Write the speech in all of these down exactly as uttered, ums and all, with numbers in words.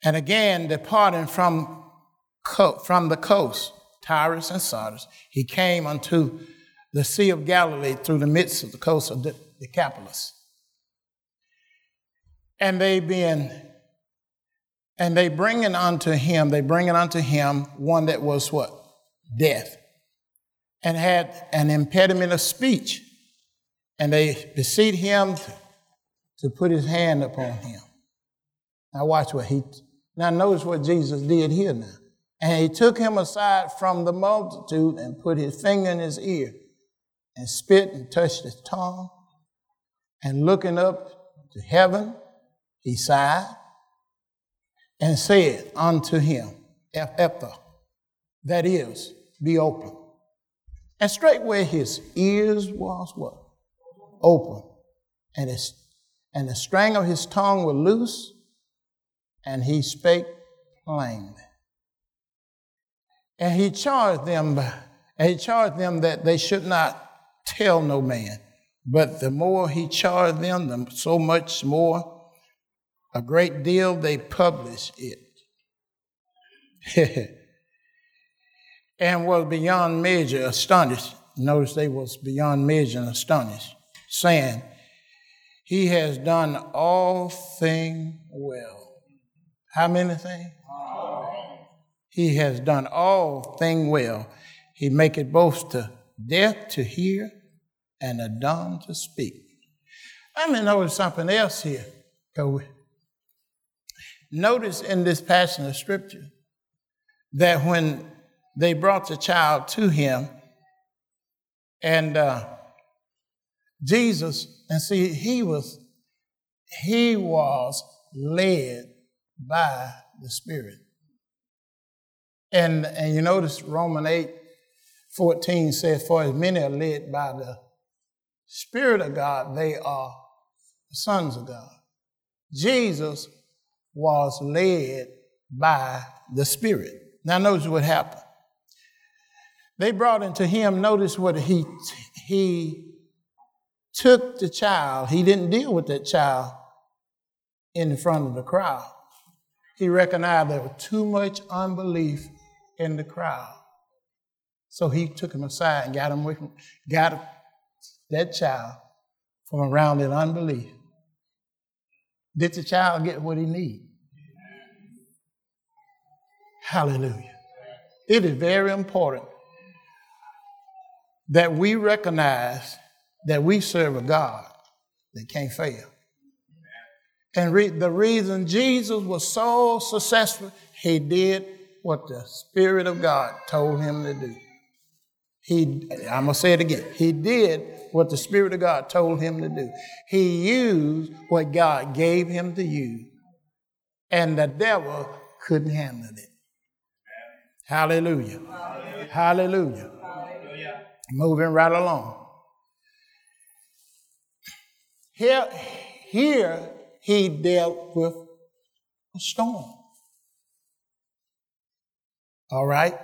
And again, departing from, co- from the coast, Tyrus and Sardis, he came unto the Sea of Galilee through the midst of the coast of the Decapolis. And they being, and they bringing unto him, they bringing unto him one that was what? Deaf, and had an impediment of speech. And they beseech him to, to put his hand upon him. Now watch what he, now notice what Jesus did here now. And he took him aside from the multitude and put his finger in his ear and spit and touched his tongue. And looking up to heaven, he sighed and said unto him, Ephphatha, that is, be open. And straightway his ears was what? Open. And, his, and the string of his tongue was loose, and he spake plainly. And he charged them, and he charged them that they should not tell no man. But the more he charged them, the so much more, a great deal they published it. And was beyond measure astonished. Notice they was beyond measure astonished, saying, he has done all things well. How many things? He has done all things well. He maketh both to deaf to hear and the dumb to speak. I'm going to notice something else here. Notice in this passage of scripture that when they brought the child to him, and uh, Jesus, and see, he was, he was led by the Spirit. And, and you notice Romans eight fourteen says, for as many are led by the Spirit of God, they are the sons of God. Jesus was led by the Spirit. Now notice what happened. They brought into him, notice what he, he took the child. He didn't deal with that child in front of the crowd. He recognized there was too much unbelief in the crowd. So he took him aside and got him away from, got that child from around that unbelief. Did the child get what he needed? Hallelujah. It is very important that we recognize that we serve a God that can't fail. And re- the reason Jesus was so successful, he did what the Spirit of God told him to do. He, I'm going to say it again. He did what the Spirit of God told him to do. He used what God gave him to use. And the devil couldn't handle it. Hallelujah. Hallelujah. Hallelujah. Hallelujah. Moving right along. Here, here he dealt with a storm. All right?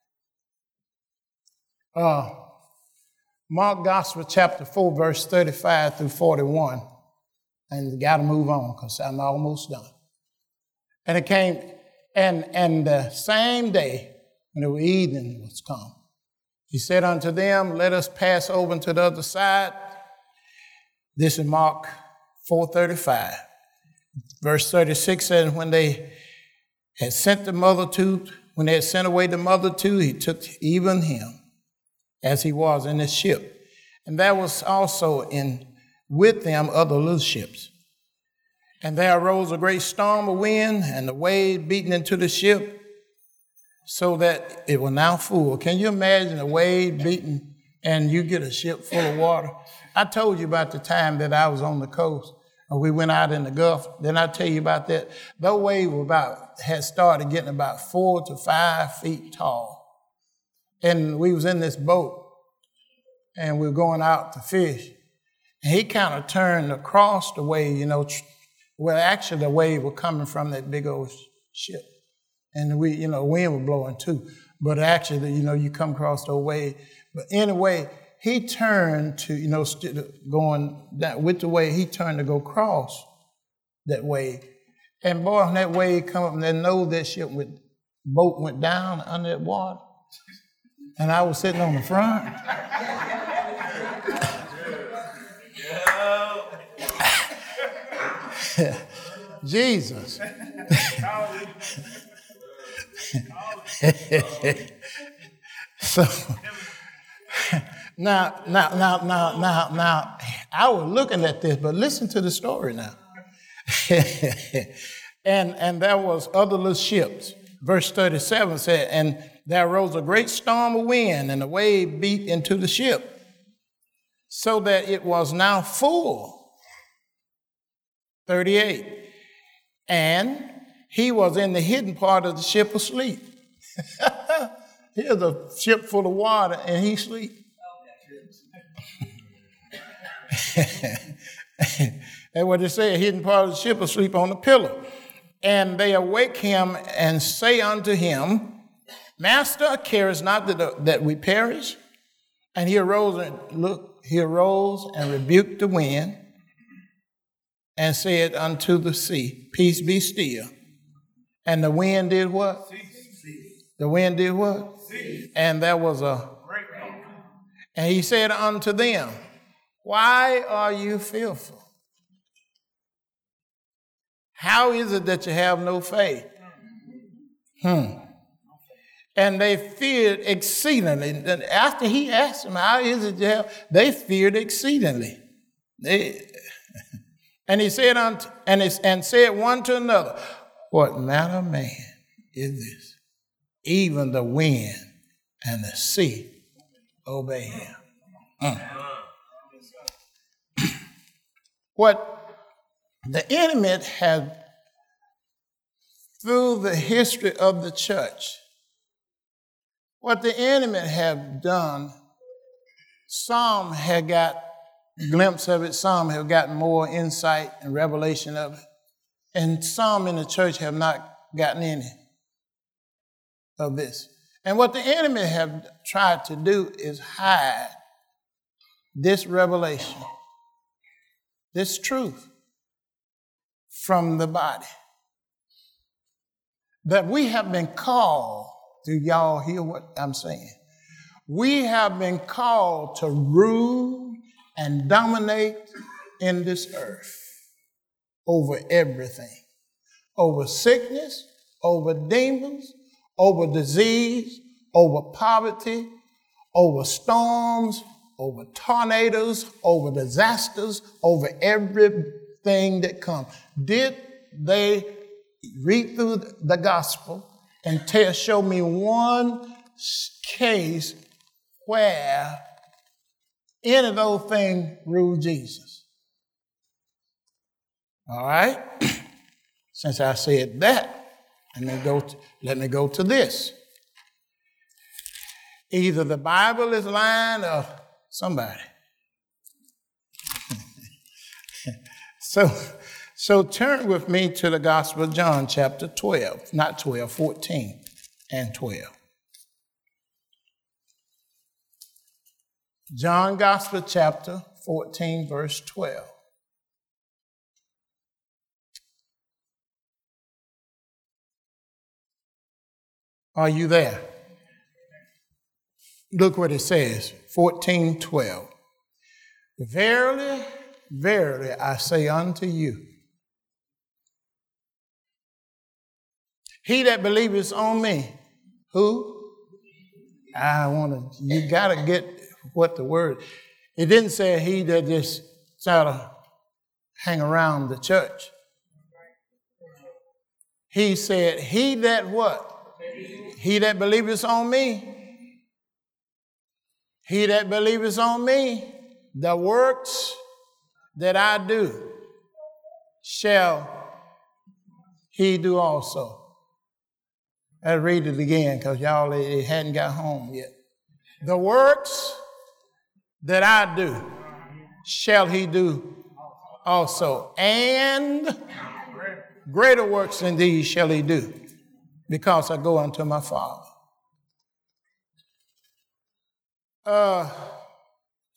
Uh, Mark Gospel chapter four, verse thirty-five through forty-one. And you got to move on because I'm almost done. And it came, and, and the same day when the evening was come, he said unto them, let us pass over to the other side. This is Mark four thirty-five. Verse thirty-six says, when they had sent the multitude, when they had sent away the multitude, he took even him as he was in the ship. And there was also in with them other little ships. And there arose a great storm of wind, and the wave beating into the ship, so that it was now full. Can you imagine a wave beating and you get a ship full of water? I told you about the time that I was on the coast and we went out in the Gulf. Then I tell you about that. The wave about had started getting about four to five feet tall. And we was in this boat and we were going out to fish. And he kind of turned across the wave, you know, tr- well, actually the wave was coming from that big old ship. And we, you know, wind was blowing too. But actually, you know, you come across the wave. But anyway, he turned to, you know, st- going down with the wave, he turned to go cross that wave. And boy, when that wave come up and they know that ship went, boat went down under that water. And I was sitting on the front. Jesus. So now, now, now, now, now, now, I was looking at this, but listen to the story now. and and there was other little ships. Verse thirty-seven said, and there arose a great storm of wind, and the wave beat into the ship, so that it was now full. thirty-eight. And he was in the hidden part of the ship asleep. Here's a ship full of water, and he asleep. And what they say, hidden part of the ship asleep on the pillow. And they awake him and say unto him, Master, carest not that, that we perish? And he arose and look, he arose and rebuked the wind and said unto the sea, Peace be still. And the wind did what? Cease. The wind did what? Cease. And there was a great wind. And he said unto them, Why are you fearful? How is it that you have no faith? Hmm. And they feared exceedingly. And after he asked them, How is it you have? They feared exceedingly. They, and he said unto, and, he, and said one to another, What manner of man is this? Even the wind and the sea obey him. Mm. What the enemy has, through the history of the church, what the enemy have done, some have got a glimpse of it, some have gotten more insight and revelation of it, and some in the church have not gotten any of this. And what the enemy have tried to do is hide this revelation, this truth from the body. That we have been called, do y'all hear what I'm saying? We have been called to rule and dominate in this earth over everything. Over sickness, over demons, over disease, over poverty, over storms, over tornadoes, over disasters, over everything that comes. Did they read through the gospel and tell, show me one case where any of those things ruled Jesus? All right? Since I said that, let me go to, let me go to this. Either the Bible is lying or somebody. so, so turn with me to the Gospel of John, chapter twelve, not twelve, fourteen and twelve. John Gospel, chapter fourteen, verse twelve. Are you there? Look what it says, fourteen twelve. Verily, verily, I say unto you, he that believeth on me, who? I want to, you got to get what the word, it didn't say he that just try to hang around the church. He said, he that what? He that believeth on me, he that believeth on me, the works that I do shall he do also. I'll read it again because y'all it hadn't got home yet. The works that I do shall he do also, and greater works than these shall he do, because I go unto my Father. Uh,